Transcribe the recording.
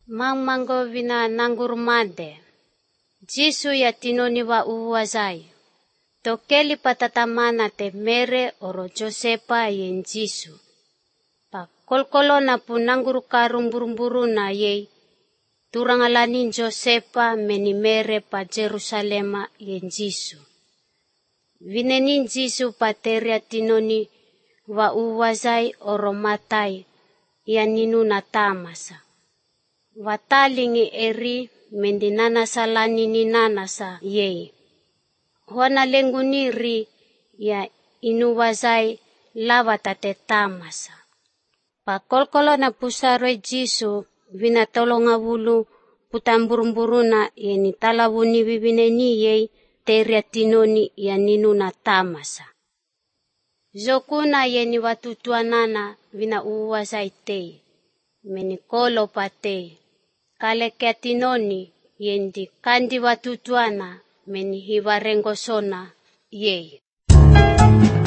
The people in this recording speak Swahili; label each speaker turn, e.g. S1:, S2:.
S1: Mangmango vina nangurumande. Jisu ya tinoni wa uwazai. Tokeli patatamana te mere oro Josepa yen Jisu. Pa kolkolo na pu nanguru karumburu na yei. Turangalanin Josepa meni mere pa Jerusalema yen Jisu. Vinenin Jisu pateria tinoni wa uwazai oro matai ya ninu na tamasa. Watalingi eri mendinana salani ni nanasa yei. Huana lenguniri ya inuwazai lava tate tamasa. Pakolkolo na pusaroi Jisu vina tolonga wulu putamburumburuna yeni talawuni bibineni yei teria tinoni ya ninu na tamasa. Zokuna yeni watutuanana vina uwazai tei. Menikolo patei. Kale kia tinoni yendi kandi watutuana meni hiwarengosona yei.